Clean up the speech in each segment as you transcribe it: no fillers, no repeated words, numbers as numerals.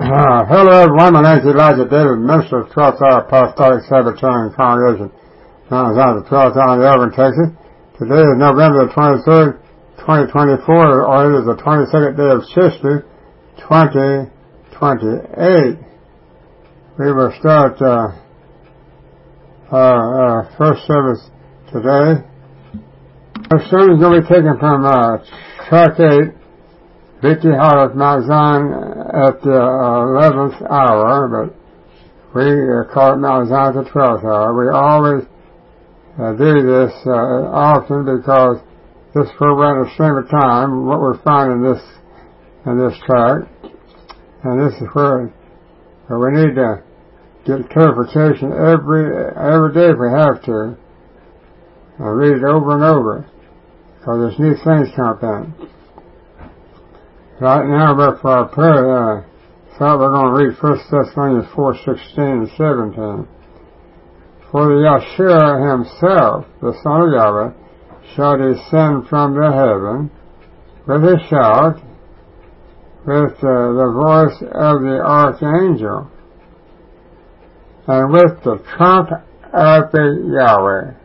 Hello everyone, my name is Elijah David, minister of 12th Hour Apostolic Sabbatarian Congregation, known as the 12th Hour in Elburn, Texas. Today is November the 23rd, 2024, or it is the 22nd day of Chislev, 2028. We will start our first service today. Our sermon is going to be taken from track 8, Victory Hall at Mount Zion at the 11th hour, but we call it Mount Zion at the 12th hour. We always do this often because this is where we're at a stream of time, what we're finding in this track, and this is where we need to get clarification every day if we have to, and read it over and over, because there's new things come up in. Right now, but for our prayer, thought we're going to read 1 Thessalonians 4:16 and 17. For the Yahshua himself, the Son of Yahweh, shall descend from the heaven with a shout, with the voice of the archangel, and with the trump of the Yahweh.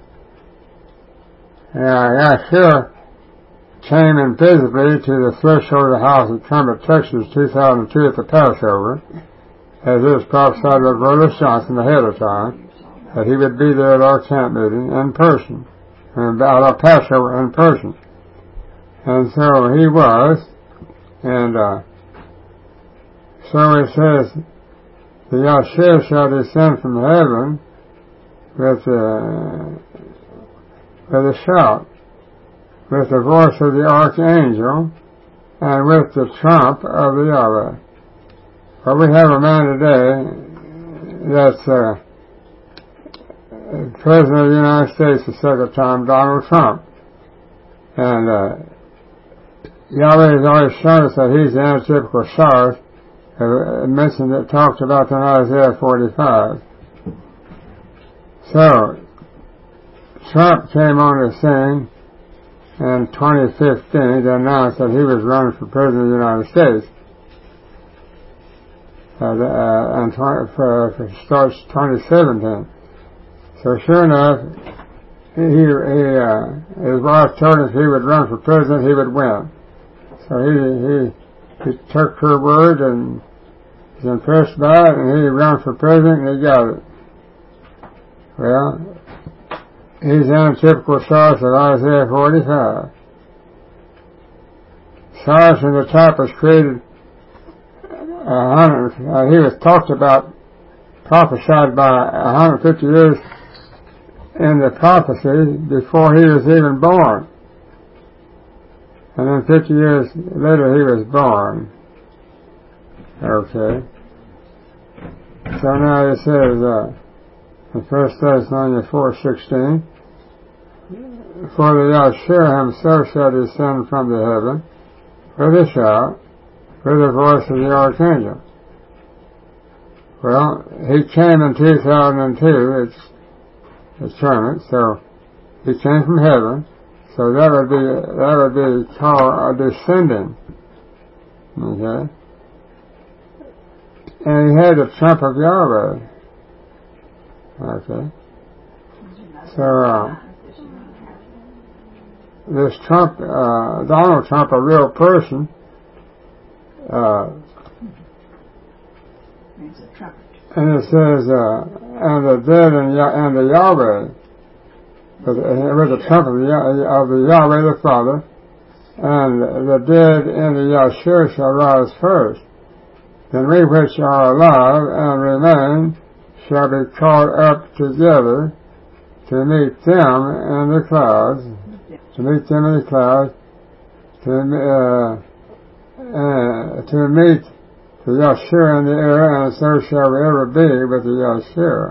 Yahshua came invisibly to the threshold of the house of Trumpet, Texas, 2002 at the Passover, as it was prophesied by Brother Johnson ahead of time, that he would be there at our camp meeting in person, and at our Passover in person. And so he was, and so it says, the Yahshua shall descend from heaven with a shout, with the voice of the archangel, and with the trump of the Yahweh. But we have a man today that's President of the United States the second time, Donald Trump. And Yahweh has always shown us that he's the antitypical Cyrus, mentioned it, talked about in Isaiah 45. So, Trump came on the scene in 2015 to announce that he was running for President of the United States. And starts 2017. So sure enough, his wife told us he would run for president, he would win. So he took her word and was impressed by it, and he ran for president and he got it. Well, he's antitypical Cyrus of Isaiah 45. Cyrus in the top was created he was talked about, prophesied by 150 years in the prophecy before he was even born. And then 50 years later he was born. Okay. So now it says, in 1 Thessalonians 4:16, for the Yahshua himself shall descend from the heaven with a shout, with the voice of the archangel. Well, he came in 2002, it's determined, so he came from heaven, so that would be called a descending. Okay? And he had the trump of Yahweh. Okay? So, this Trump, Donald Trump, a real person, and it says, and the dead and the Yahweh, with the trump of the Yahweh the Father, and the dead in the Yahshua shall rise first. Then we which are alive and remain shall be caught up together to meet them in the clouds, to meet the Yahshua in the air, and so shall we ever be with the Yahshua.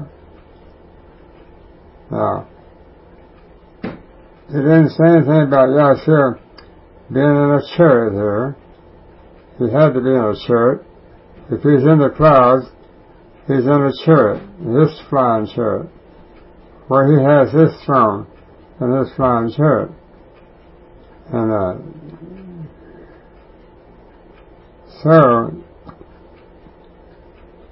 Now, he didn't say anything about Yahshua being in a chariot here. He had to be in a chariot. If he's in the clouds, he's in a chariot, his flying chariot, where he has his throne in his flying chariot. And so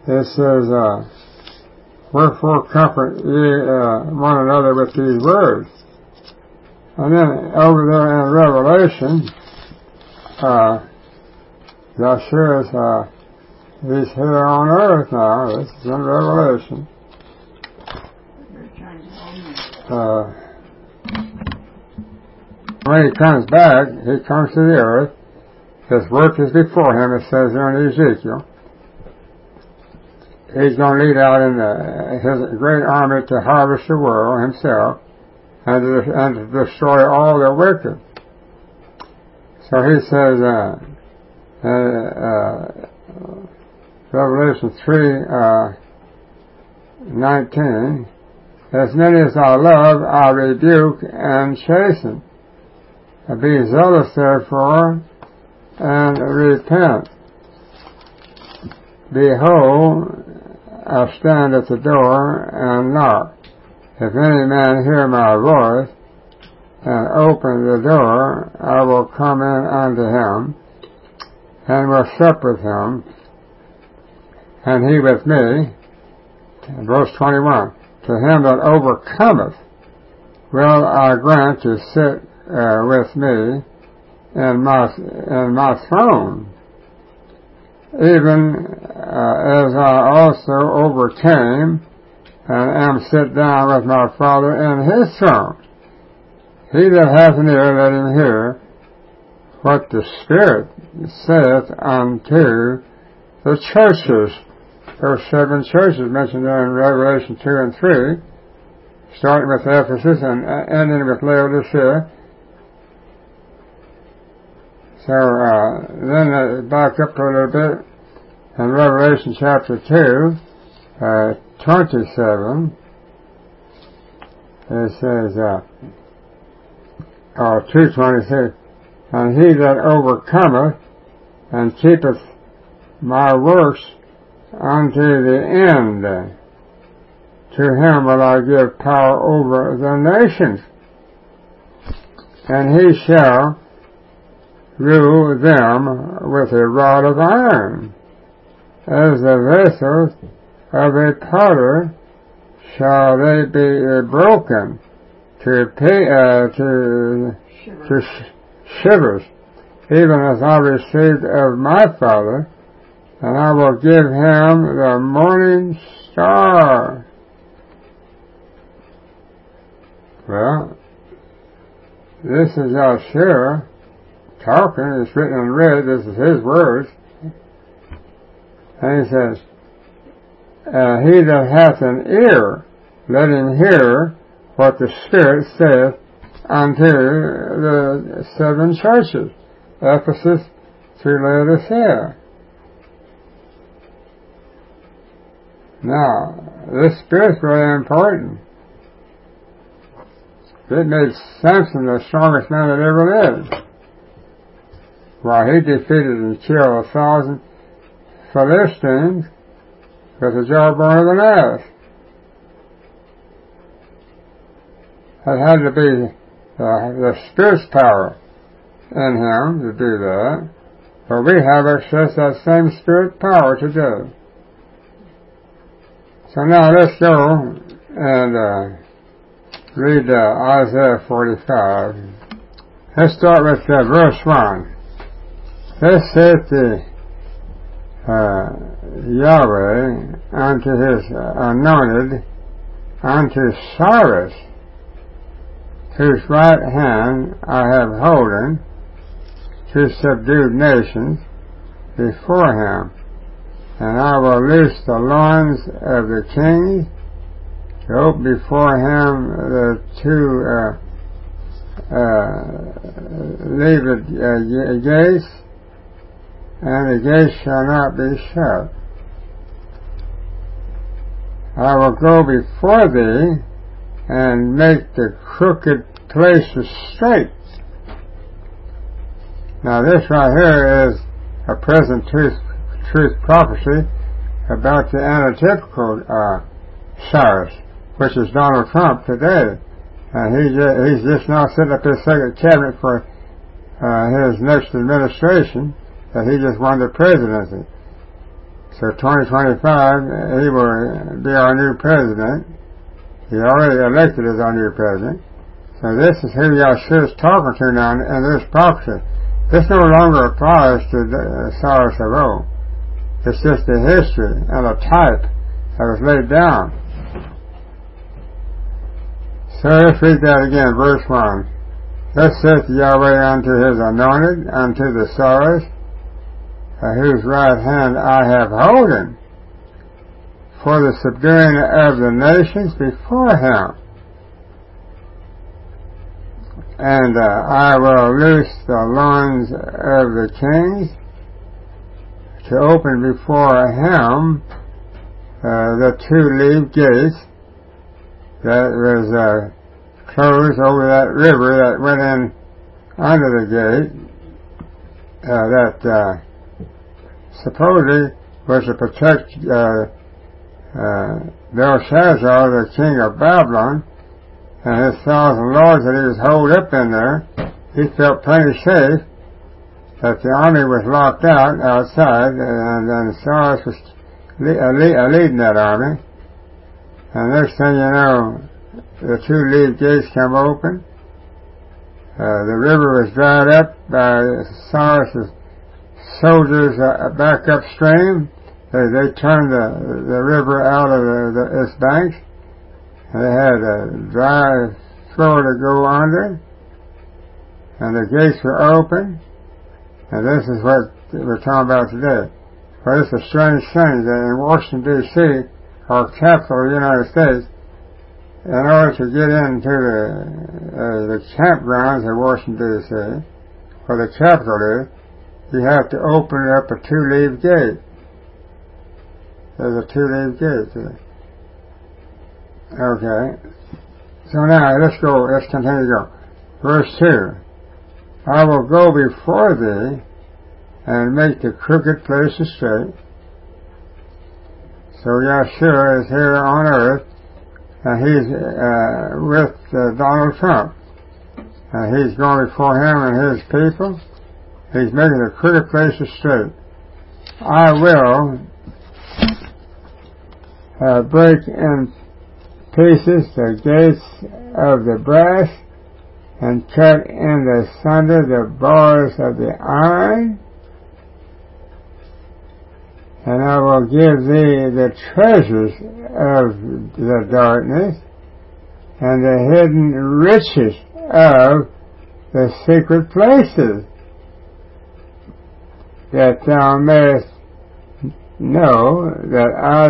it says, wherefore comfort ye one another with these words. And then over there in Revelation, Yahshua he's here on earth now. This is in Revelation. When he comes back, he comes to the earth. His work is before him, it says there in Ezekiel. He's going to lead out in his great army to harvest the world himself and to destroy all the wicked. So he says, Revelation 3:19, as many as I love, I rebuke and chasten. Be zealous therefore, and repent. Behold, I stand at the door and knock. If any man hear my voice, and open the door, I will come in unto him, and will sup with him, and he with me. Verse 21, to him that overcometh will I grant to sit with me in my throne, even as I also overcame and am set down with my Father in his throne. He that hath an ear, let him hear what the Spirit saith unto the churches. Those 7 churches mentioned there in Revelation 2 and 3, starting with Ephesus and ending with Laodicea. So then back up a little bit in Revelation chapter 2, 27, it says, 2:26, and he that overcometh and keepeth my works unto the end, to him will I give power over the nations, and he shall rule them with a rod of iron, as the vessels of a potter shall they be broken to shivers, even as I received of my Father, and I will give him the morning star. Well, this is Yahshua talking. It's written in red. This is his words. And he says, he that hath an ear, let him hear what the Spirit saith unto the 7 churches, Ephesus through Laodicea. Now, this Spirit's very important. It made Samson the strongest man that ever lived. While he defeated and killed 1,000 Philistines with the jawbone of an ass. It had to be the Spirit's power in him to do that. But we have access to that same Spirit power today. So now let's go and read Isaiah 45. Let's start with verse 1. Thus saith the Yahweh unto his anointed, unto Cyrus, whose right hand I have holden, to subdue nations before him. And I will loose the loins of the kings, to open before him the 2 leaved gates, and the gates shall not be shut. I will go before thee, and make the crooked places straight. Now this right here is a present truth prophecy about the antitypical Cyrus, which is Donald Trump today. And he's just now setting up his second cabinet for his next administration, that he just won the presidency. So 2025, he will be our new president. He already elected as our new president. So this is who Yahshua is talking to now in this prophecy. This no longer applies to Cyrus of old. It's just a history and a type that was laid down. So let's read that again, verse 1. Thus saith Yahweh unto his anointed, unto the Cyrus, whose right hand I have holden, for the subduing of the nations before him. And I will loose the loins of the kings, to open before him the two-leaved gates that was closed over that river that went in under the gate, that supposedly was to protect Belshazzar, the king of Babylon, and his 1,000 lords that he was holed up in there. He felt plenty safe that the army was locked out outside, and Cyrus was leading that army. And next thing you know, the two-leaved gates come open. The river was dried up by Cyrus's soldiers back upstream. They turned the river out of its banks. They had a dry floor to go under, and the gates were open. And this is what we're talking about today. Well, it's a strange thing that in Washington, D.C., our capital of the United States, in order to get into the campgrounds of Washington, D.C., where the capital is, you have to open up a two-leaved gate. There's a two-leaved gate. Okay. So now, let's continue to go. Verse 2. I will go before thee, and make the crooked places straight. So Yahshua is here on earth, and he's with Donald Trump. And he's going before him and his people. He's making the crooked places straight. I will break in pieces the gates of the brass, and cut in asunder the bars of the iron, and I will give thee the treasures of the darkness, and the hidden riches of the secret places, that thou mayest know that I,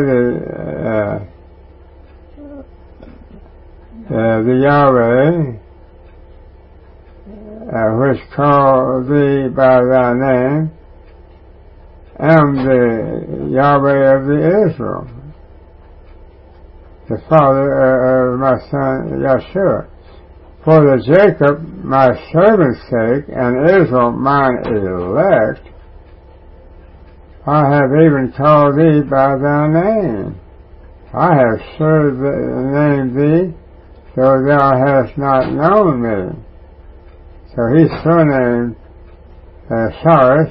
the Yahweh, which call thee by thy name, am the Yahweh of the Israel, the Father of my son Yahshua. For the Jacob my servant's sake, and Israel mine elect, I have even called thee by thy name. I have named thee, though thou hast not known me. So he surnamed Cyrus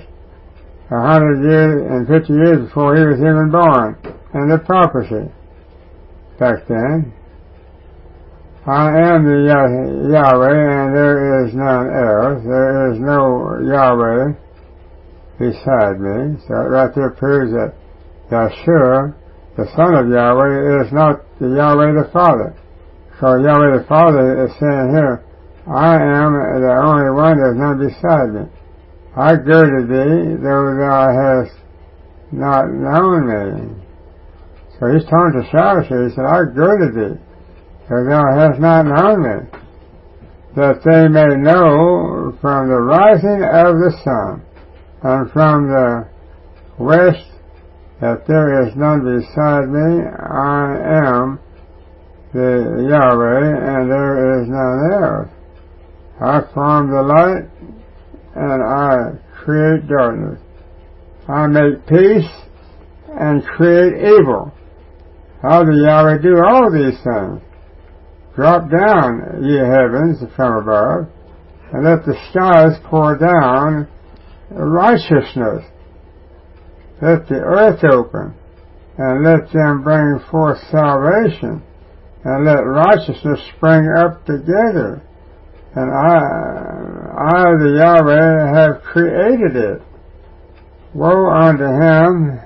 150 years before he was even born, in the prophecy back then. I am the Yahweh, and there is none else. There is no Yahweh beside me. So right there proves that Yahshua, the Son of Yahweh, is not the Yahweh the Father. So Yahweh the Father is saying here, I am the only one, there's none beside me. I girded thee, though thou hast not known me. So he's talking to Cyrus here. He said, I girded thee, though thou hast not known me, that they may know from the rising of the sun and from the west that there is none beside me. I am the Yahweh, and there is none else. I form the light, and I create darkness. I make peace and create evil. How do Yahweh do all these things? Drop down, ye heavens, from above, and let the skies pour down righteousness. let the earth open, and let them bring forth salvation, and let righteousness spring up together. And I, the Yahweh, have created it. Woe unto him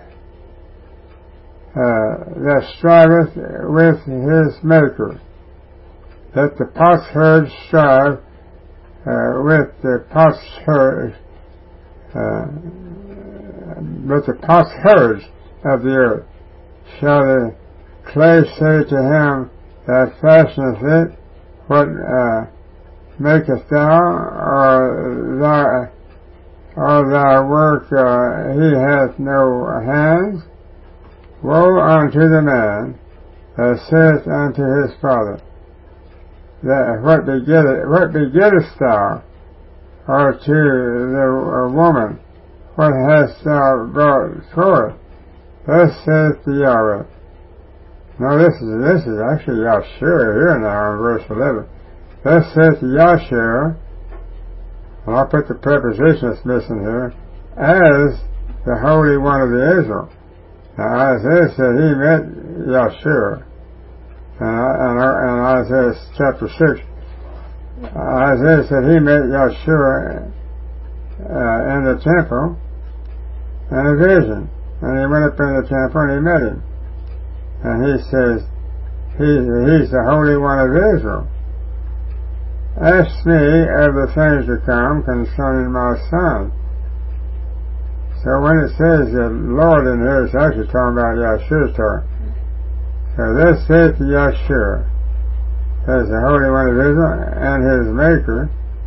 that striveth with his Maker. Let the potsherds strive with the potsherds of the earth. Shall the clay say to him that fashioneth it, what makest thou, or thy work he hath no hands? Woe unto the man that saith unto his father, that what begettest thou, or to the woman, what hast thou brought forth? Thus saith the Yahweh. No, this is actually Yahshua here now in verse 11. Thus saith Yahshua, and I'll put the preposition that's missing here, as the Holy One of the Israel. Now Isaiah said he met Yahshua. And Isaiah chapter 6, Isaiah said he met Yahshua in the temple in a vision. And he went up in the temple and he met him. And he says, he's the Holy One of Israel. Ask me of the things to come concerning my son. So when it says that Lord in here, it's actually talking about Yahshua's Torah. So this saith Yahshua, as the Holy One of Israel and his Maker,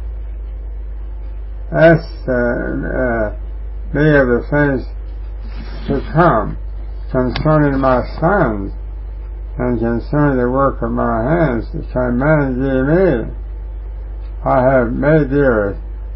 ask me of the things to come concerning my sons and concerning the work of my hands, command ye me. I have made the earth.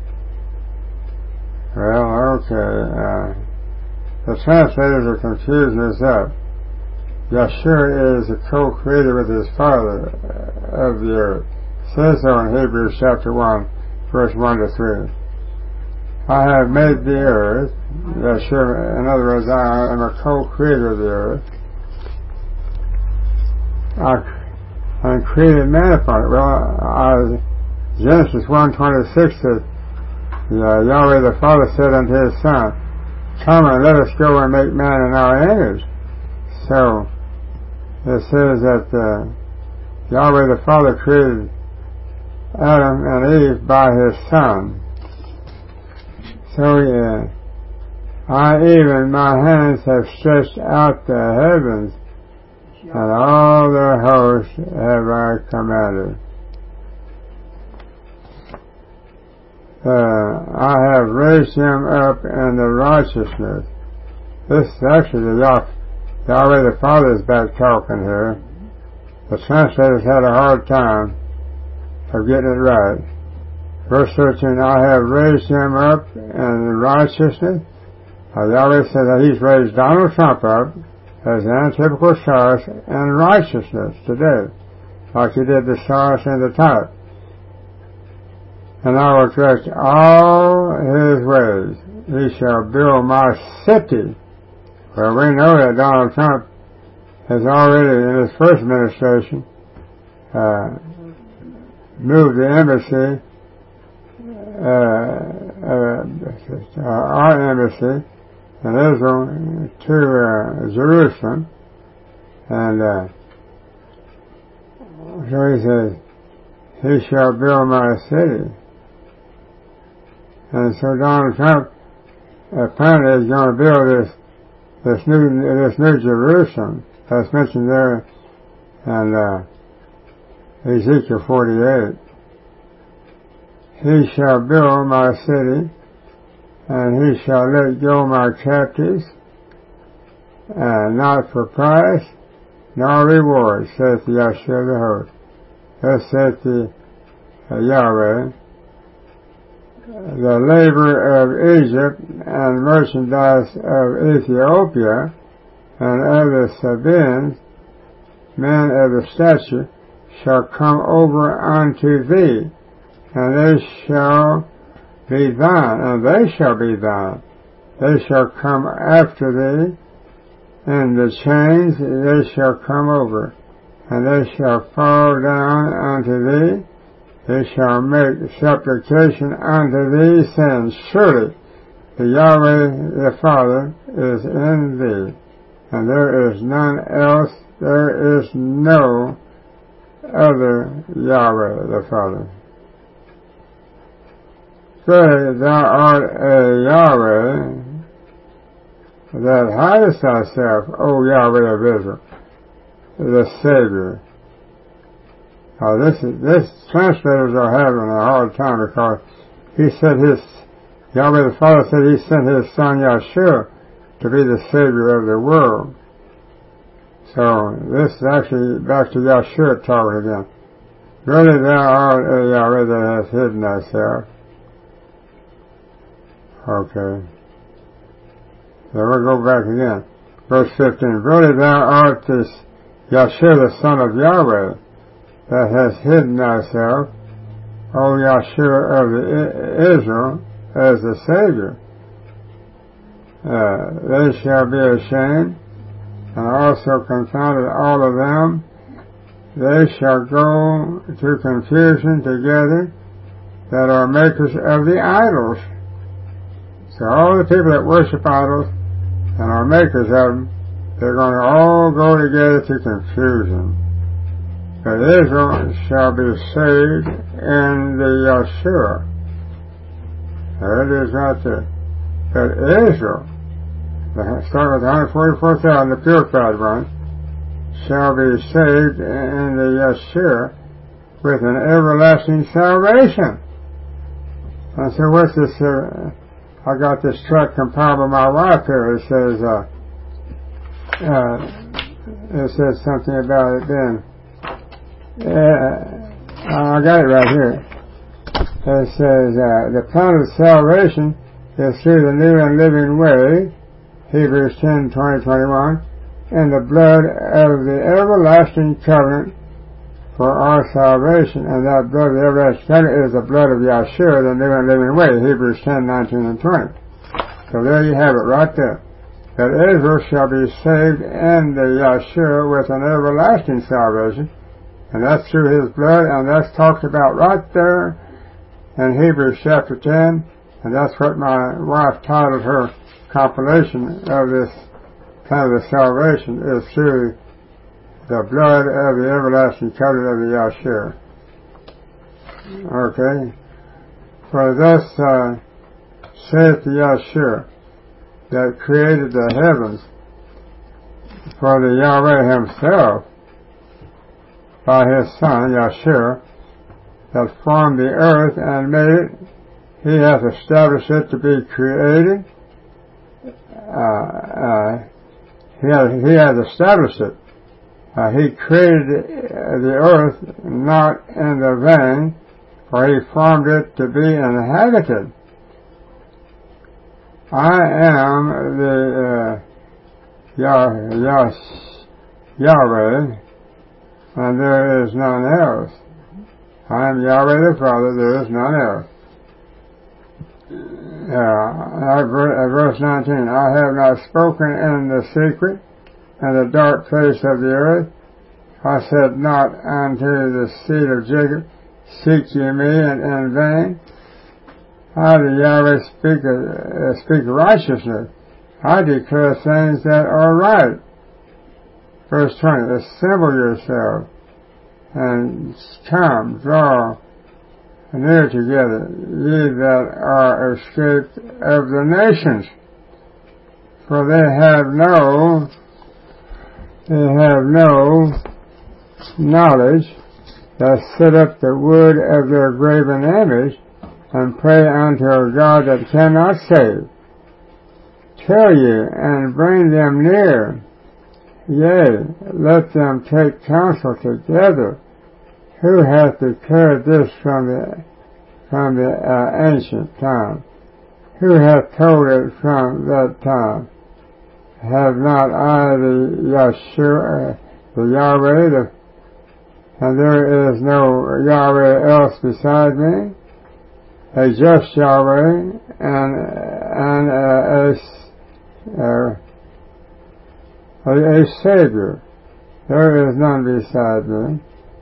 Well, okay. The translators are confusing this up. Yahshua is the co-creator with his Father of the earth. It says so in Hebrews chapter 1, verse 1 to 3. I have made the earth. Yahshua, in other words, I am a co-creator of the earth. I created man upon it. Well, Genesis 1:26 says, Yahweh the Father said unto his Son, come and let us go and make man in our image. So, it says that Yahweh the Father created Adam and Eve by his Son. So, my hands have stretched out the heavens, and all their hosts have I commanded. I have raised him up in the righteousness. This is actually Yahweh the Father's back talking here. The translators had a hard time of getting it right. Verse 13, I have raised him up in righteousness. Now Yahweh says that he's raised Donald Trump up as an antitypical source in righteousness today, like he did the source and the type. And I will direct all his ways. He shall build my city. Well, we know that Donald Trump has already, in his first administration, moved the embassy, our embassy in Israel to Jerusalem. And so he says, he shall build my city. And so Donald Trump apparently is going to build this new Jerusalem that's mentioned there in Ezekiel 48. He shall build my city, and he shall let go my captives, and not for price nor reward, saith Yahshua the host. Thus saith the Yahweh, the labor of Egypt and merchandise of Ethiopia and of the Sabaeans, men of the stature, shall come over unto thee, and they shall be thine, and they shall be thine. they shall come after thee, and the chains they shall come over, and they shall fall down unto thee. They shall make supplication unto thee, saying, Surely the Yahweh the Father is in thee, and there is none else, there is no other Yahweh the Father. Say, thou art a Yahweh that hidest thyself, O Yahweh of Israel, the Savior. Now this translators are having a hard time because he said Yahweh the Father said he sent his son Yahshua to be the Savior of the world. So this is actually back to Yahshua talking again. Really thou art a Yahweh that has hidden thyself. Okay. So we'll go back again. Verse 15. Really thou art this Yahshua the son of Yahweh that has hidden thyself, O Yahshua of Israel, as the Savior. They shall be ashamed, and also confounded all of them. They shall go to confusion together that are makers of the idols. So all the people that worship idols and are makers of them, they're going to all go together to confusion. But Israel shall be saved in the Yahshua. There it is right there. But Israel, starting with 144,000, the purified ones, shall be saved in the Yahshua with an everlasting salvation. I said, what's this? I got this tract compiled by my wife here. It says something about it then. I got it right here. It says, the plan of salvation is through the new and living way, Hebrews 10, 20, 21, and the blood of the everlasting covenant for our salvation. And that blood of the everlasting covenant is the blood of Yahshua, the new and living way, Hebrews 10, 19, and 20. So there you have it right there. That Israel shall be saved in the Yahshua with an everlasting salvation. And that's through his blood, and that's talked about right there in Hebrews chapter 10, and that's what my wife titled her compilation of this kind of the salvation, is through the blood of the everlasting covenant of the Yahshua. Okay? For thus saith the Yahshua that created the heavens, for the Yahweh himself, by his Son, Yahshua, that formed the earth and made it. He hath established it to be created. He hath established it. He created the earth not in the vain, for he formed it to be inhabited. I am the Yahweh, and there is none else. I am Yahweh the Father, there is none else. Verse 19, I have not spoken in the secret, in the dark place of the earth. I said not unto the seed of Jacob, seek ye me in vain. I, the Yahweh, speak righteousness. I declare things that are right. Verse 20, assemble yourselves and come, draw near together, ye that are escaped of the nations, for they have no knowledge, that set up the wood of their graven image, and pray unto a God that cannot save. Tell ye, and bring them near, yea, let them take counsel together. Who hath declared this from the ancient time? Who hath told it from that time? Have not I the Yahshua, the Yahweh, and there is no Yahweh else beside me? A just Yahweh, and a Savior. There is none beside me.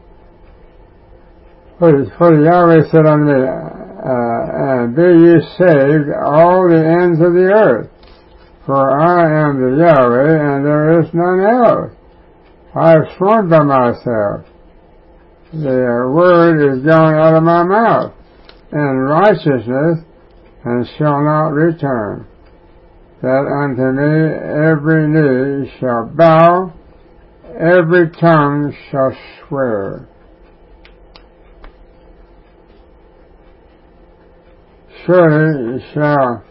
For the Yahweh said unto me, and be ye saved all the ends of the earth, for I am the Yahweh, and there is none else. I have sworn by myself. The word is going out of my mouth in righteousness, and shall not return, that unto me every knee shall bow, every tongue shall swear. Surely shall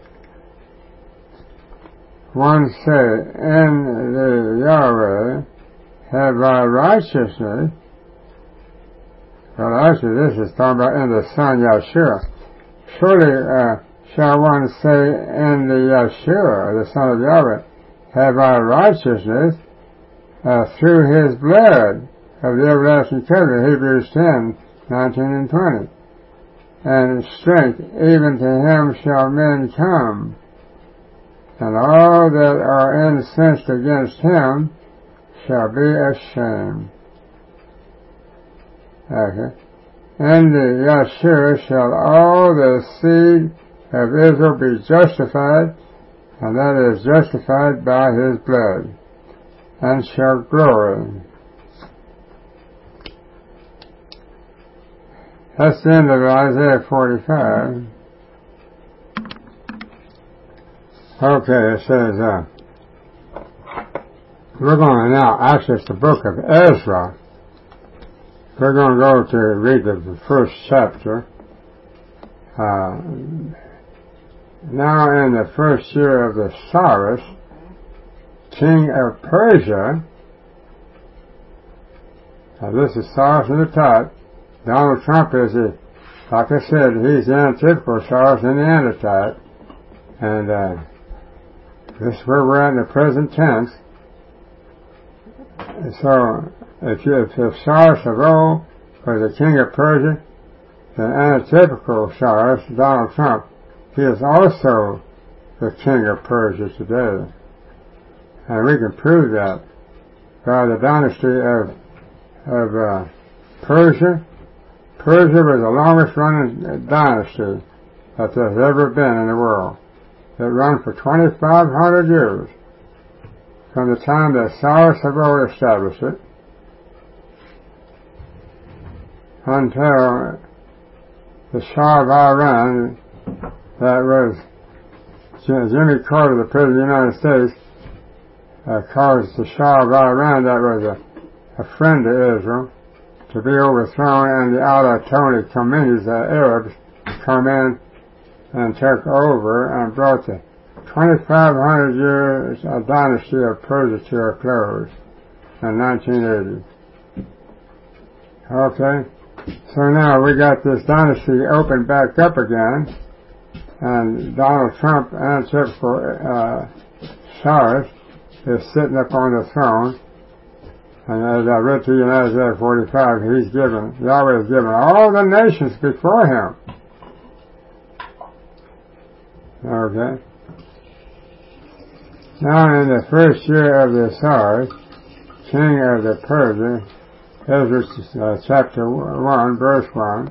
one say, in the Yahweh have I righteousness. Well, actually, this is talking about in the Son Yeshua. Surely shall one say, in the Yeshua, the Son of Yahweh, have I righteousness through his blood of the everlasting covenant, Hebrews 10, 19 and 20. And strength, even to him shall men come, and all that are incensed against him shall be ashamed. Okay. In the Yeshua shall all the seed of Israel be justified, and that is justified by his blood, and shall glory. That's the end of Isaiah 45. Okay, it says, we're going to now access the book of Ezra. We're going to go to read the first chapter. Now in the first year of the Cyrus, king of Persia, now this is Cyrus in the type. Donald Trump is, like I said, he's the antithetical Cyrus in the antitype. And this is where we're at in the present tense. So, if Cyrus of old was the king of Persia, the antithetical Cyrus, Donald Trump, he is also the king of Persia today. And we can prove that by the dynasty of Persia. Persia was the longest running dynasty that there's ever been in the world. It ran for 2,500 years, from the time that Cyrus of old established it until the Shah of Iran, that was Jimmy Carter, the President of the United States, caused the Shah of Iran, that was a friend to Israel, to be overthrown, and the Ayatollah Khomeini, the Arabs, come in and took over and brought the 2,500 years dynasty of Persia to a close in 1980. Okay, so now we got this dynasty opened back up again, and Donald Trump, antithetical Cyrus, is sitting up on the throne. And as I read to you in Isaiah 45, Yahweh has given all the nations before him. Okay. Now in the first year of the Cyrus, king of the Persia, Ezra chapter 1, verse 1.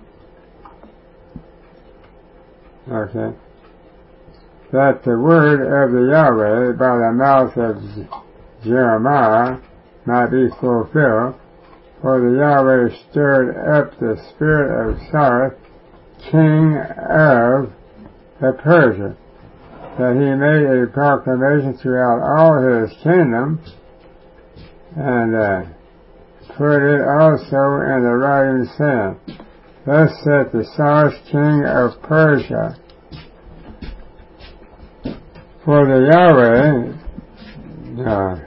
Okay. That the word of the Yahweh by the mouth of Jeremiah might be fulfilled, for the Yahweh stirred up the spirit of Cyrus, king of the Persia, that he made a proclamation throughout all his kingdom, and put it also in the writing, saying, Thus saith the Cyrus, king of Persia, for the Yahweh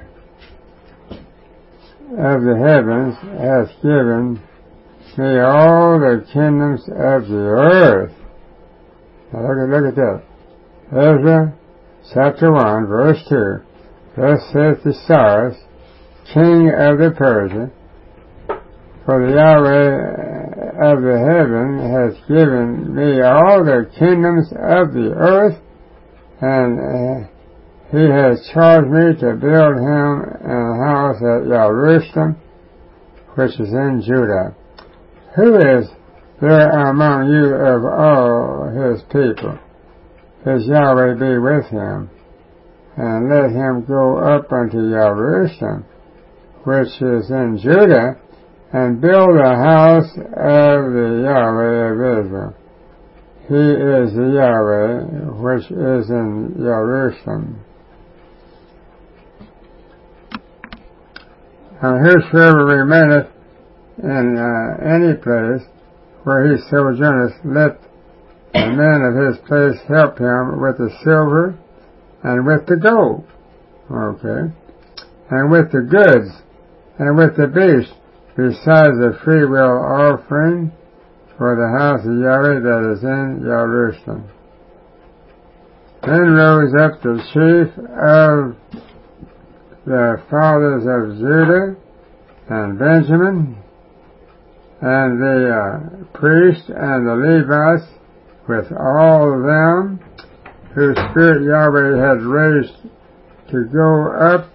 of the heavens hath given me all the kingdoms of the earth. Now look at that. Ezra chapter 1 verse 2. Thus saith the Cyrus, king of the Persia, for the Yahweh of the heaven hath given me all the kingdoms of the earth, and he has charged me to build him a house at Jerusalem, which is in Judah. Who is there among you of all his people? His Yahweh be with him, and let him go up unto Jerusalem, which is in Judah, and build a house of the Yahweh of Israel. He is the Yahweh which is in Jerusalem. And whosoever remaineth in any place where he sojourneth, let the men of his place help him with the silver and with the gold, okay, and with the goods and with the beast, besides the freewill offering for the house of Yahweh that is in Jerusalem. Then rose up the chief of the fathers of Judah and Benjamin, and the priests and the Levites, with all of them whose spirit Yahweh had raised to go up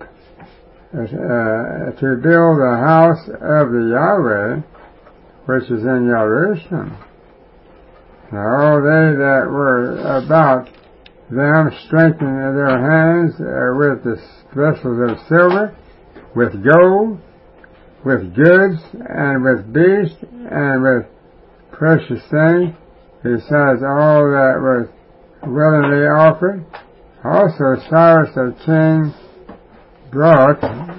to build the house of the Yahweh, which is in Jerusalem. Now all they that were about them strengthened their hands with the vessels of silver, with gold, with goods, and with beasts, and with precious things, besides all that was willingly offered. Also Cyrus the king brought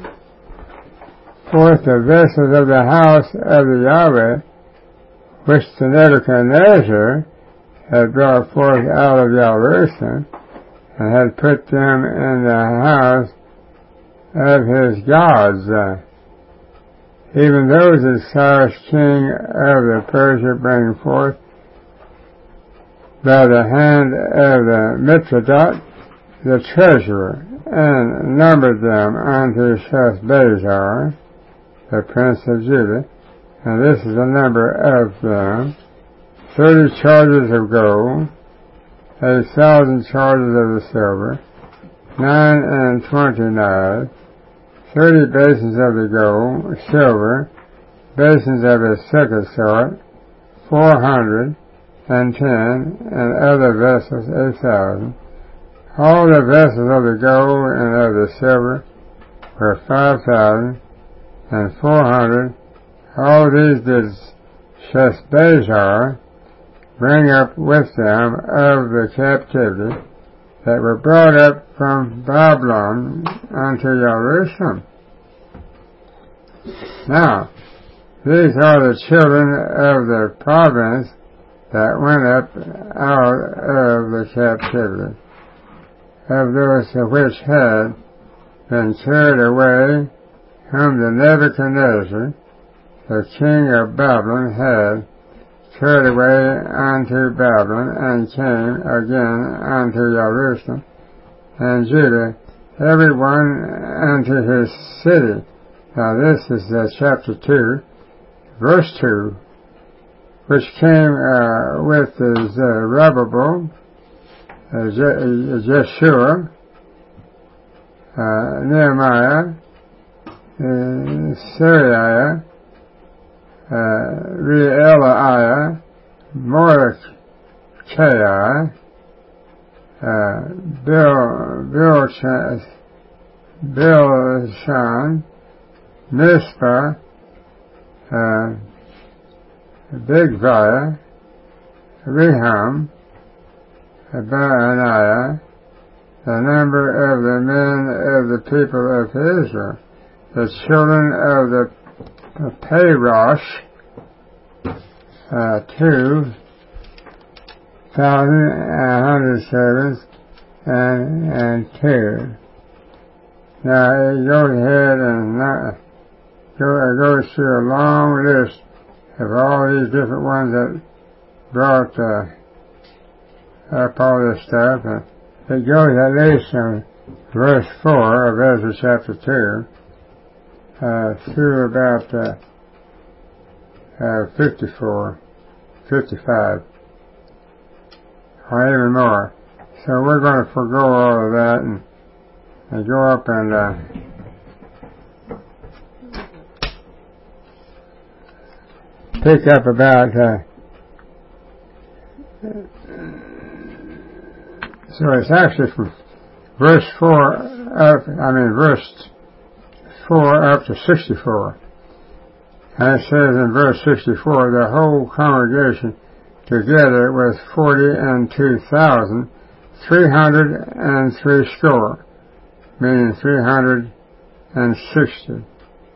forth the vessels of the house of the Yahweh, which the Nebuchadnezzar had brought forth out of Jerusalem, and had put them in the house of his gods. Even those that Cyrus king of the Persia bring forth by the hand of the Mithridat, the treasurer, and numbered them unto Sheshbazzar, the prince of Judah, and this is the number of them: 30 chargers of gold, 1,000 chargers of the silver, 29 knives, 30 basins of the gold, silver, basins of a second sort, 410, and other vessels 8,000. All the vessels of the gold and of the silver were 5,400. All these did Sheshbazzar bring up with them of the captivity that were brought up from Babylon unto Jerusalem. Now, these are the children of the province that went up out of the captivity, of those which had been carried away, whom the Nebuchadnezzar, the king of Babylon, had carried away unto Babylon, and came again unto Jerusalem and Judah, every one unto his city. Now this is chapter 2, verse 2, which came with Zerubbabel, Jeshua, Nehemiah, Syriah, Reelaiah, Mordecai, Bilshan, Mizpah, Bigvai, Rehum, Baaniah, the number of the men of the people of Israel, the children of the Parosh, 2,100 servants, and 2. Now it goes ahead and goes through a long list of all these different ones that brought up all this stuff. And it goes at least from verse 4 of Ezra chapter 2 through about 54, 55, or even more. So we're going to forego all of that and go up and pick up about so it's actually from verse 4 up to 64. And it says in verse 64, the whole congregation together was 42,303 score, meaning 360.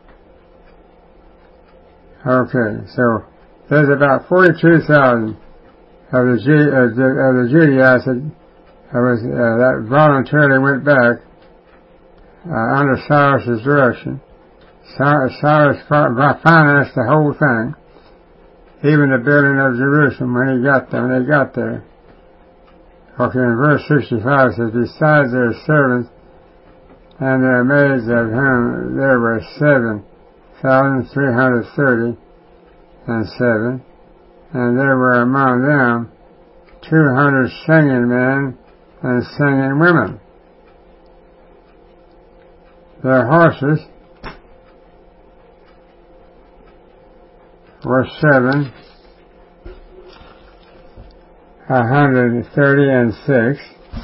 Okay, so there's about 42,000 of the Judaizers that voluntarily went back under Cyrus's direction. Cyrus financed the whole thing, even the building of Jerusalem when they got there. Okay, in verse 65 it says, besides their servants and their maids, of whom there were 7,330 and 7, and there were among them 200 singing men and singing women. Their horses were 136.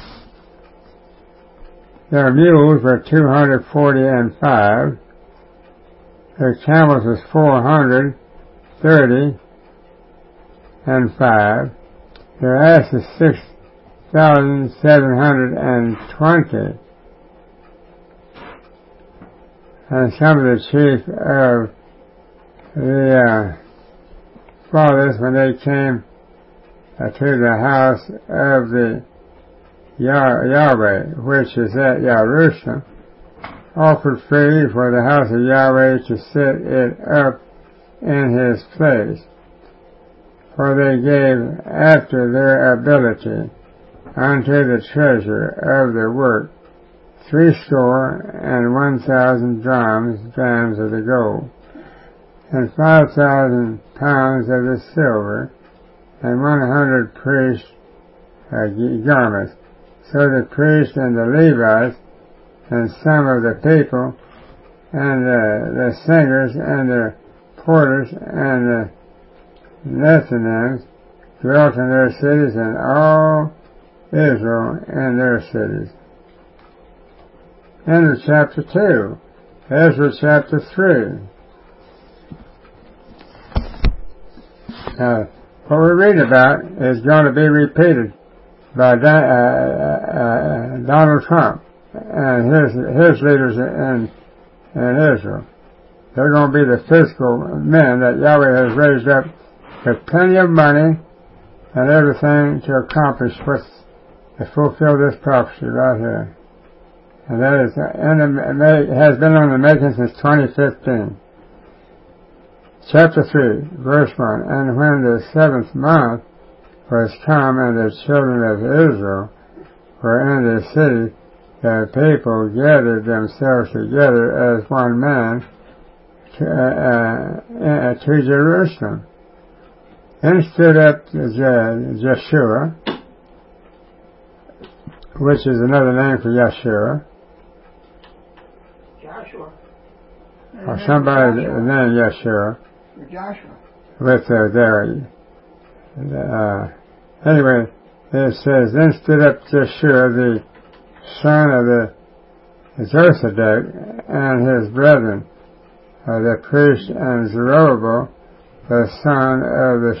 Their mules were 245. Their camels was 435. Their asses 6,720. And some of the chief of the fathers, when they came to the house of the Yahweh, which is at Jerusalem, offered freely for the house of Yahweh to set it up in his place. For they gave after their ability unto the treasure of the work 61,000 drams of the gold, and 5,000 pounds of the silver, and 100 priests' garments. So the priests and the Levites and some of the people and the singers and the porters and the Nethinims dwelt in their cities, and all Israel in their cities. End of chapter 2. Ezra chapter 3. Now, what we read about is going to be repeated by Donald Trump and his leaders in Israel. They're going to be the physical men that Yahweh has raised up with plenty of money and everything to accomplish to fulfill this prophecy right here. And that is has been on the making since 2015. Chapter 3, verse 1. And when the 7th month was come, and the children of Israel were in the city, the people gathered themselves together as one man to Jerusalem. Then stood up Jeshua, which is another name for Yeshua. Joshua. Or somebody named Yeshua. Joshua. With anyway, it says, then stood up Jeshua, the son of the Josedek, and his brethren, the priest, and Zerubbabel, the son of the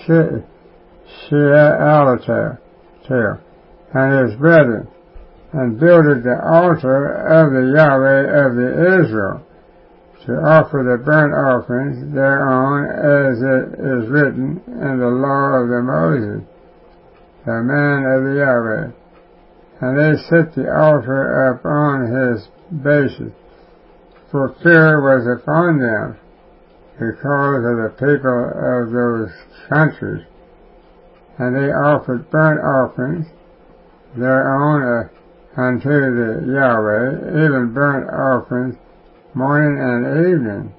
Shealtiel, and his brethren, and builded the altar of the Yahweh of the Israel, to offer the burnt offerings thereon, as it is written in the law of the Moses, the man of the Yahweh. And they set the altar up on his basis, for fear was upon them, because of the people of those countries. And they offered burnt offerings thereon unto the Yahweh, even burnt offerings morning and evening.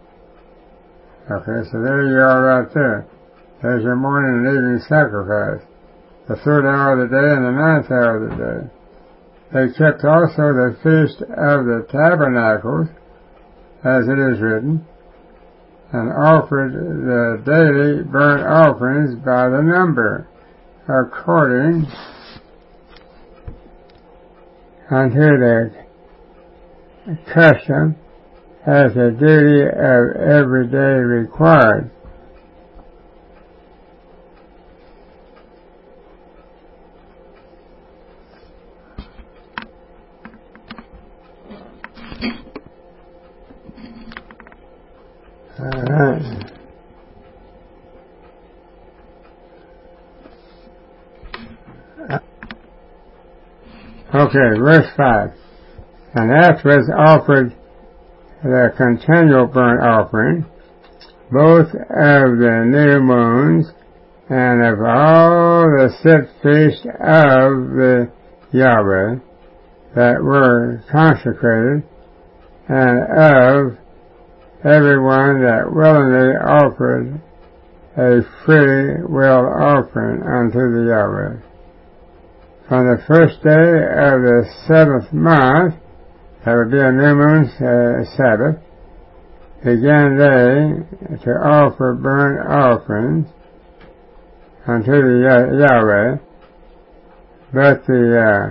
Okay, so there you are right there. There's your morning and evening sacrifice. the 3rd hour of the day and the 9th hour of the day. They kept also the Feast of the Tabernacles, as it is written, and offered the daily burnt offerings by the number, according unto the custom, as the duty of every day required. Okay, verse 5. And afterwards offered the continual burnt offering, both of the new moons and of all the set feasts of the Yahweh that were consecrated, and of everyone that willingly offered a free will offering unto the Yahweh. From the 1st day of the 7th month, that would be a new moon Sabbath, began they to offer burnt offerings unto the Yahweh, but the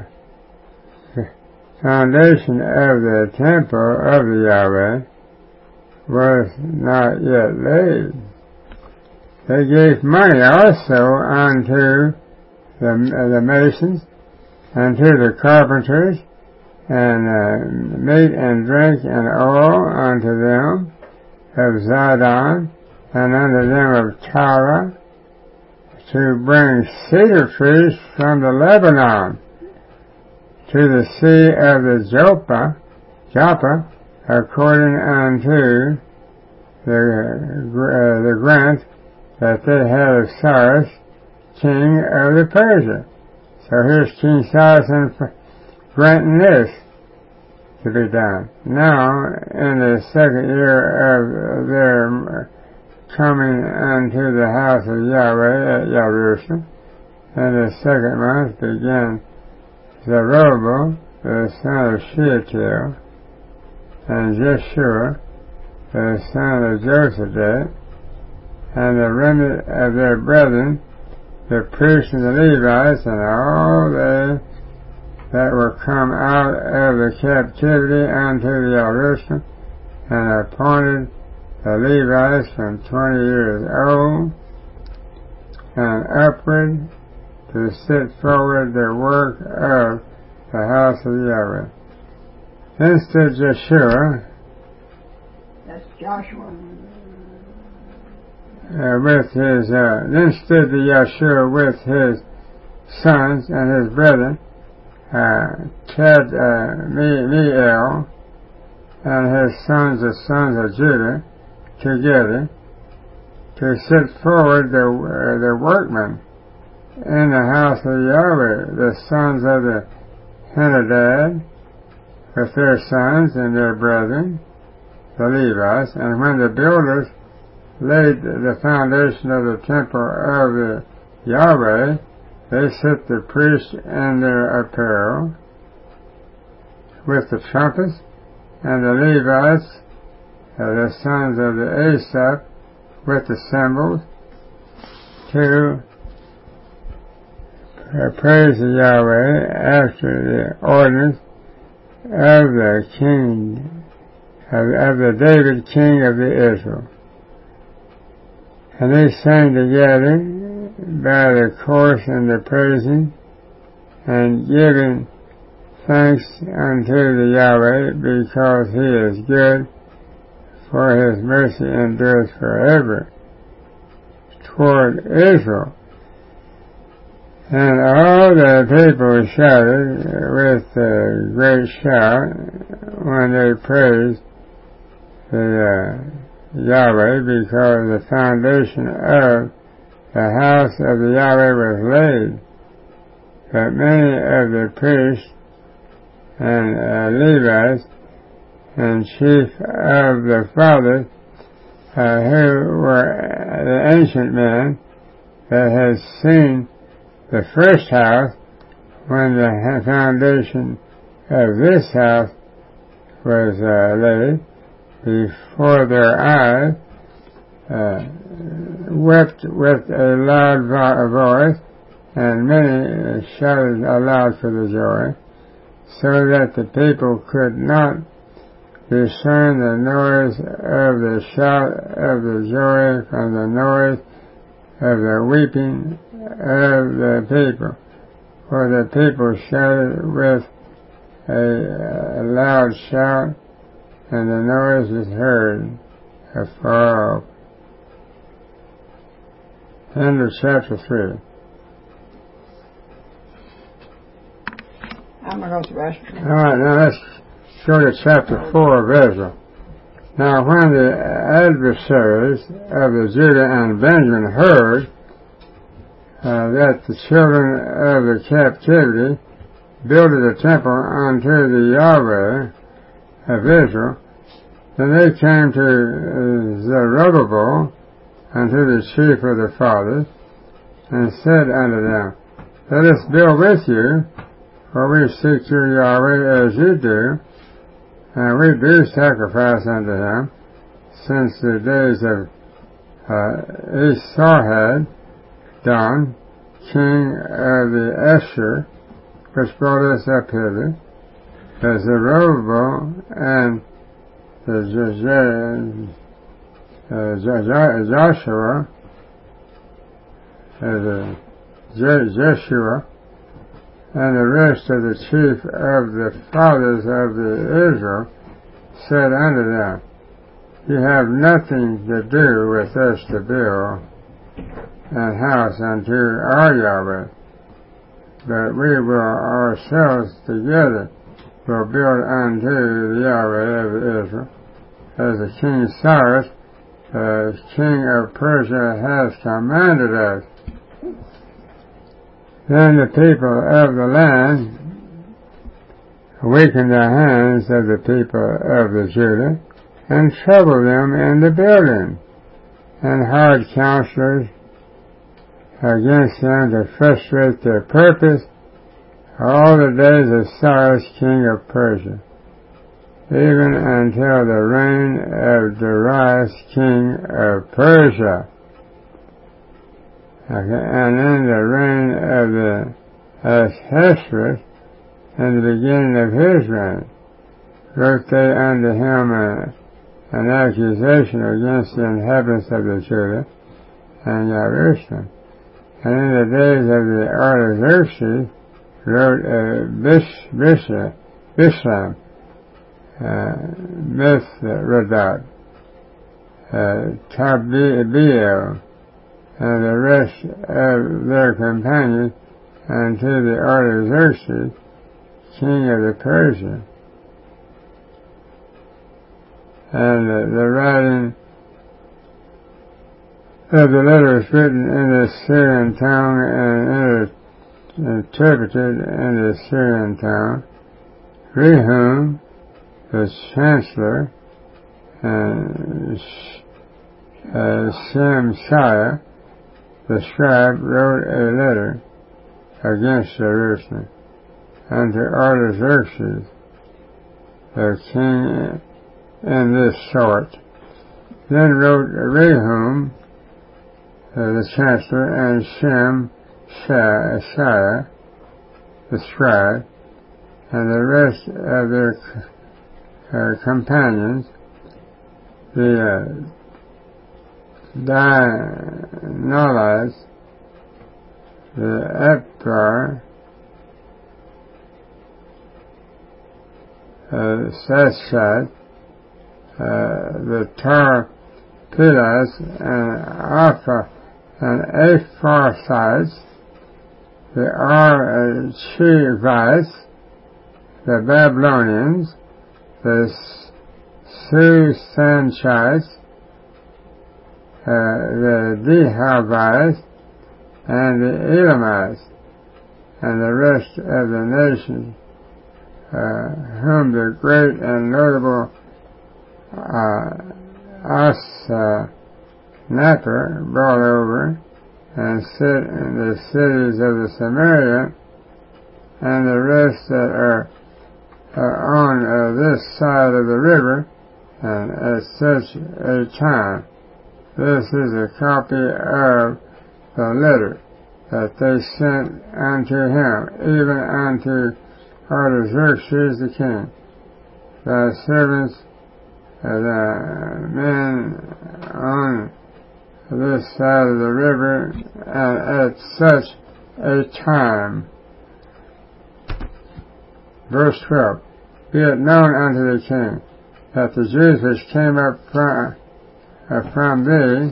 foundation of the temple of the Yahweh was not yet laid. They gave money also unto the masons, and to the carpenters, and meat and drink and oil unto them of Zidon, and unto them of Tyre, to bring cedar trees from the Lebanon to the sea of the Joppa, according unto the grant that they had of Cyrus, king of the Persia. So here's King Cyrus granting this to be done. Now, in the 2nd year of their coming unto the house of Yahweh at Jerusalem, in the 2nd month began Zerubbabel, the son of Shealtiel, and Jeshua, the son of Josadak, and the remnant of their brethren, the priests and the Levites, and all they that were come out of the captivity unto the Jerusalem, and appointed the Levites from 20 years old and upward to set forward the work of the house of Yahweh. Then stood Jeshua, that's Joshua, then stood the Yeshua with his sons and his brethren, Kadmiel, and his sons, the sons of Judah, together, to set forward the workmen in the house of Yahweh, the sons of the Henadad, with their sons and their brethren, the Levites. And when the builders laid the foundation of the temple of the Yahweh, they set the priests in their apparel with the trumpets, and the Levites, the sons of the Asaph, with the cymbals, to praise the Yahweh after the ordinance of the king, of the David king of the Israel. And they sang together by the course and the praising, and giving thanks unto the Yahweh, because he is good, for his mercy endureth forever toward Israel. And all the people shouted with a great shout when they praised the Yahweh, because the foundation of the house of the Yahweh was laid. But many of the priests and Levites and chief of the fathers, who were the ancient men that had seen the first house, when the foundation of this house was laid, before their eyes, wept with a loud voice, and many shouted aloud for the joy, so that the people could not discern the noise of the shout of the joy from the noise of the weeping of the people. For the people shouted with a loud shout, and the noise was heard afar off. End of chapter 3. I'm going to go to the rest of it. All right, now let's go to chapter 4 of Ezra. Now when the adversaries of the Judah and Benjamin heard that the children of the captivity builded a temple unto the Yahweh of Israel, then they came to Zerubbabel, unto the chief of the fathers, and said unto them, Let us build with you, for we seek your Yahweh as you do, and we do sacrifice unto him, since the days of Esarhad, Don, king of the Asher, which brought us up hither, the Zerubbabel and the Joshua, Jeshua, and the rest of the chief of the fathers of the Israel said unto them, You have nothing to do with us to build an house unto our Yahweh, but we will ourselves together will build unto the Yahweh of Israel, as the King Cyrus, the king of Persia, has commanded us. Then the people of the land weakened the hands of the people of the Judah, and troubled them in the building, and hired counselors against them to frustrate their purpose all the days of Cyrus king of Persia, even until the reign of Darius king of Persia. Okay, and in the reign of the Ahasuerus, in the beginning of his reign, wrote they unto him an accusation against the inhabitants of the Judah and Jerusalem. And in the days of the Artaxerxes, wrote Bishlam, Mithredath, Tabeel, and the rest of their companions unto the Artaxerxes, king of the Persians. And the writing of the letter is written in the Syrian tongue and interpreted in the Syrian tongue. Rehum, the chancellor, and Shemaiah, the scribe, wrote a letter against Jerusalem unto Artaxerxes, the king, in this sort. Then wrote Rehum, the chancellor, and Shemaiah, the scribe, and the rest of their companions, the Dinalites, the Eprar, Sashad, the Tarpilas, and Apharsites, the Archivites, the Babylonians, the Susanchites, the Dehavites, and the Elamites, and the rest of the nations, whom the great and notable Asnapper brought over, and sit in the cities of the Samaria, and the rest that are on this side of the river, and at such a time. This is a copy of the letter that they sent unto him, even unto Artaxerxes the king. Thy servants, the men on this side of the river, and at such a time. Verse 12. Be it known unto the king that the Jews which came up from thee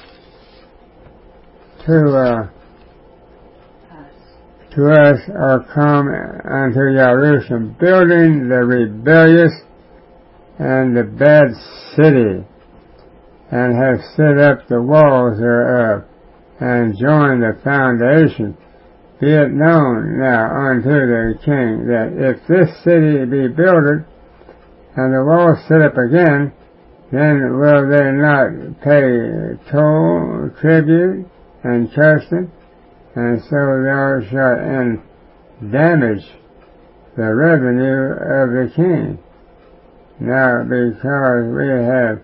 to us are come unto Jerusalem, building the rebellious and the bad city, and have set up the walls thereof, and joined the foundation. Be it known now unto the king that if this city be builded, and the walls set up again, then will they not pay toll, tribute, and custom, and so thou shalt damage the revenue of the king. Now, because we have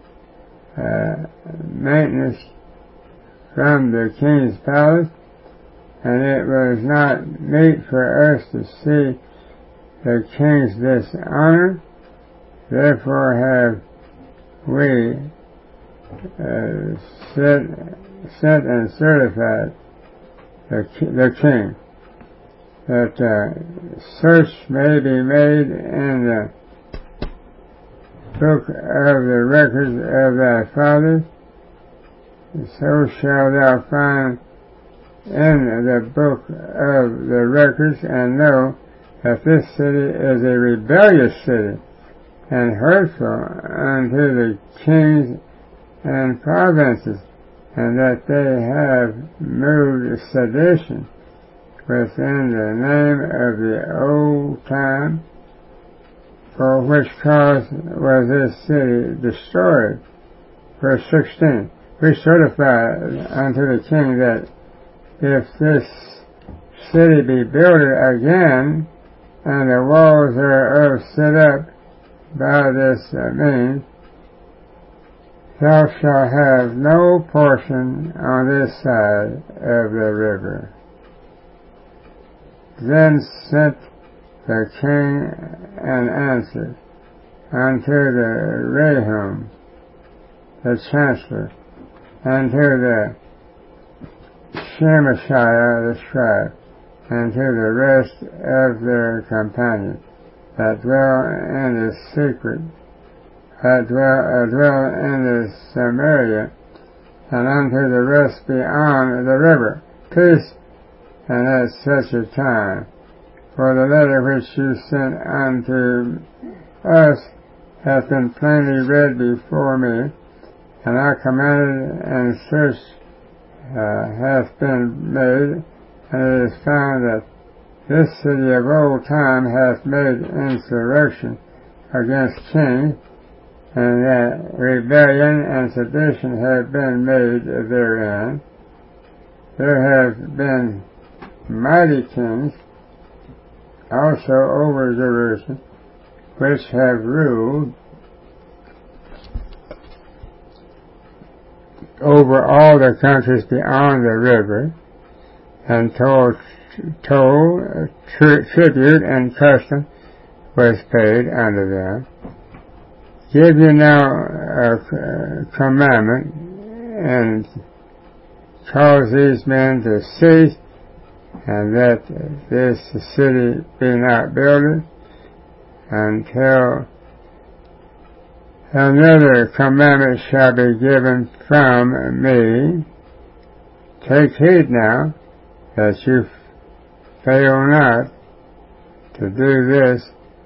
maintenance from the king's palace, and it was not meet for us to see the king's dishonor, therefore have we sent and certified the king, that search may be made in the book of the records of thy fathers, so shalt thou find in the book of the records, and know that this city is a rebellious city, and hurtful unto the kings and provinces, and that they have moved sedition within the name of the old time, for which cause was this city destroyed. Verse 16. We certify unto the king that if this city be builded again, and the walls thereof set up by this means, thou shalt have no portion on this side of the river. Then sent the king an answer unto the Rehum, the chancellor, and to the Shemaiah the scribe, and to the rest of their companions that dwell in the secret, that dwell in the Samaria, and unto the rest beyond the river. Peace, and at such a time. For the letter which you sent unto us hath been plainly read before me, and I commanded, and search hath been made, and it is found that this city of old time hath made insurrection against kings, and that rebellion and sedition have been made therein. There have been mighty kings also over Jerusalem, which have ruled over all the countries beyond the river, and toll, tribute, and custom was paid unto them. Give you now a commandment, and cause these men to cease, and that this city be not builded, until another commandment shall be given from me. Take heed now that you fail not to do this.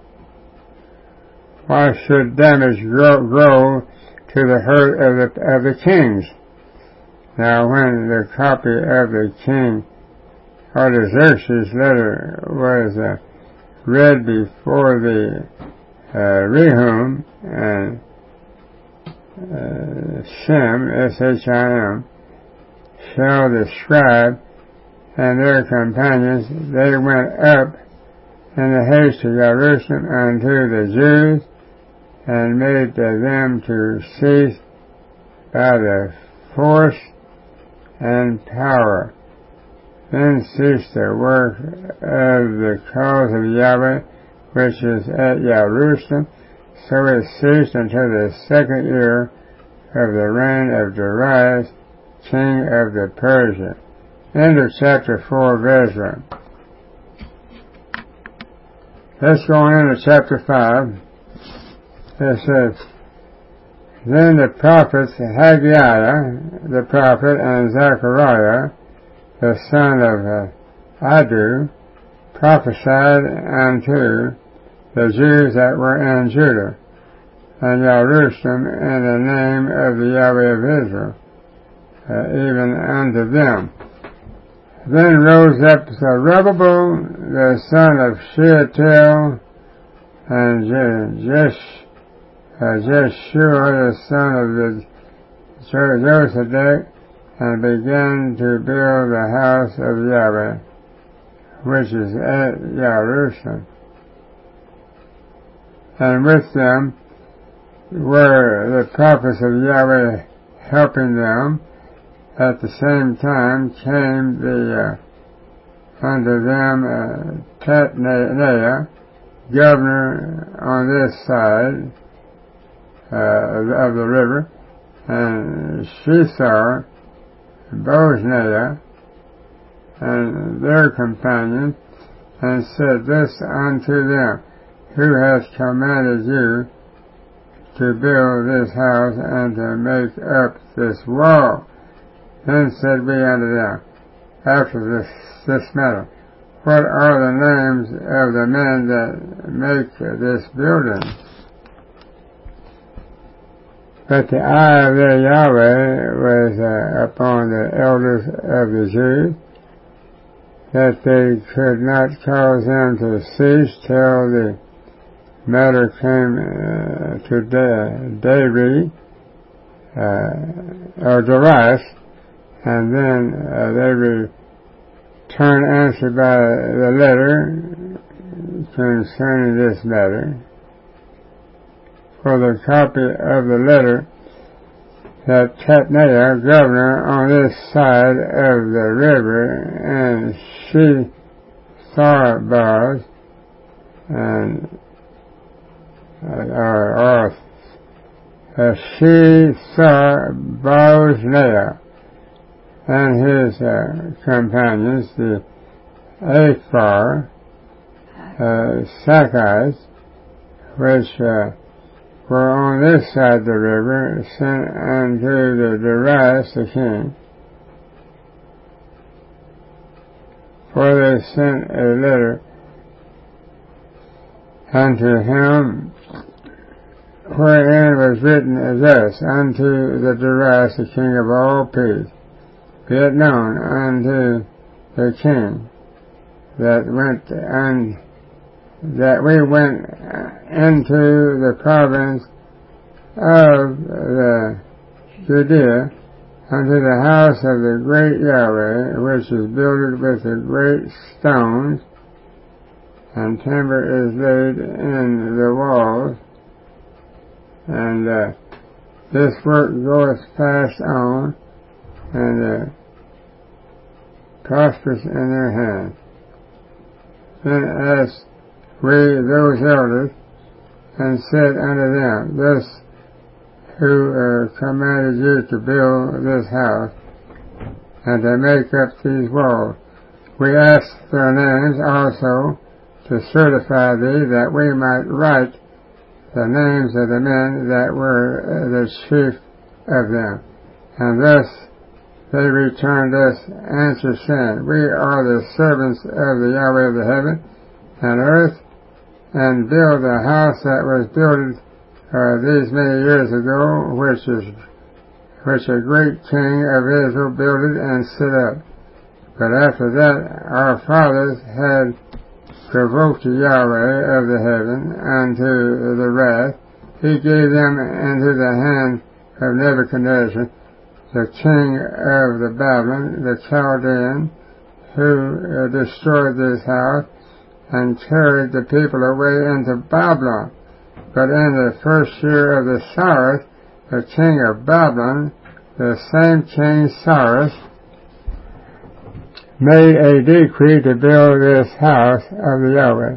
Why should damage grow to the hurt of the kings? Now when the copy of the king Artaxerxes' letter was read before the Rehum and Shim, S-H-I-M, shall describe, and their companions, they went up in the haste to Jerusalem unto the Jews, and made them to cease by the force and power. Then ceased the work of the cause of Yahweh, which is at Jerusalem, so it ceased until the 2nd year of the reign of Darius, king of the Persia. End of chapter 4 of Ezra. Let's go on into chapter 5. It says, Then the prophets Haggai, the prophet, and Zechariah, the son of Adu, prophesied unto the Jews that were in Judah and Jerusalem in the name of the Yahweh of Israel, even unto them. Then rose up Zerubbabel, the son of Shealtiel, and Jeshua, the son of Josedek, and began to build the house of Yahweh, which is at Jerusalem. And with them were the prophets of Yahweh helping them. At the same time came unto them Tatnaiah, governor on this side of the river, and Shethar, Boznaiah, and their companions, and said this unto them, Who hath commanded you to build this house and to make up this wall? Then said we unto them, after this matter, What are the names of the men that make this building? But the eye of their Yahweh was upon the elders of the Jews, that they could not cause them to cease till the matter came to Darius, or Darius, and then they returned answer by the letter concerning this matter. For the copy of the letter that Tatnaiah, governor on this side of the river, and Shetharbaz, and Boznaiah, and his companions, the Aphar, Sachites, which were on this side of the river, sent unto the Darius the king. For they sent a letter unto him, wherein was written thus, unto the Darius the king of all peace, be it known unto the king that we went into the province of the Judea unto the house of the great Yahweh, which is builded with the great stones, and timber is laid in the walls, and this work goeth fast on, and prosperous in their hands. Then asked we those elders, and said unto them, Thus who commanded you to build this house, and to make up these walls? We asked their names also, to certify thee, that we might write the names of the men that were the chief of them. And thus they returned us answer, saying, We are the servants of the Yahweh of the heaven and earth, and build the house that was built these many years ago, which a great king of Israel builded and set up. But after that our fathers had provoked Yahweh of the heaven unto the wrath, he gave them into the hand of Nebuchadnezzar, the king of the Babylon, the Chaldean, who destroyed this house and carried the people away into Babylon. But in the first year of the Cyrus, the king of Babylon, the same king Cyrus, made a decree to build this house of the Yahweh,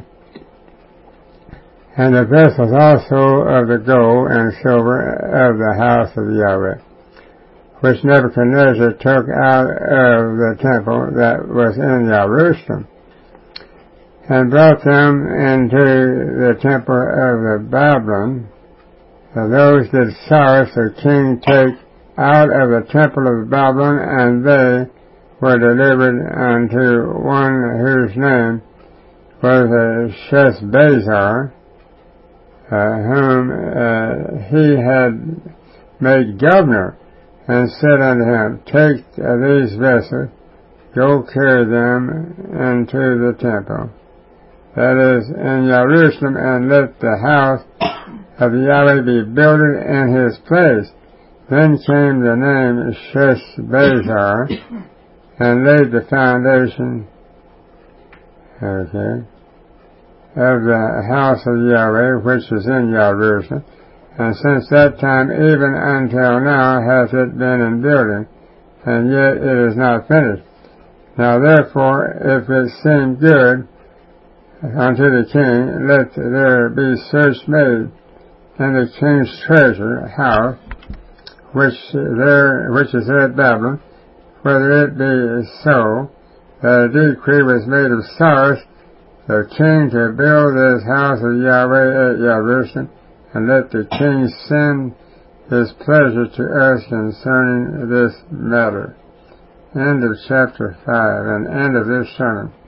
and the vessels also of the gold and silver of the house of the Yahweh, which Nebuchadnezzar took out of the temple that was in Jerusalem, and brought them into the temple of the Babylon. So those did Cyrus the king take out of the temple of Babylon, and they were delivered unto one whose name was Sheshbazzar, whom he had made governor, and said unto him, Take these vessels, go carry them into the temple that is in Jerusalem, and let the house of Yahweh be builded in his place. Then came the name Sheshbazzar, and laid the foundation, of the house of Yahweh, which is in Jerusalem. And since that time, even until now, hath it been in building, and yet it is not finished. Now therefore, if it seem good unto the king, let there be search made in the king's treasure house, which is at Babylon, whether it be so, that a decree was made of Cyrus, the king, to build this house of Yahweh at Jerusalem, and let the king send his pleasure to us concerning this matter. End of chapter 5, and end of this sermon.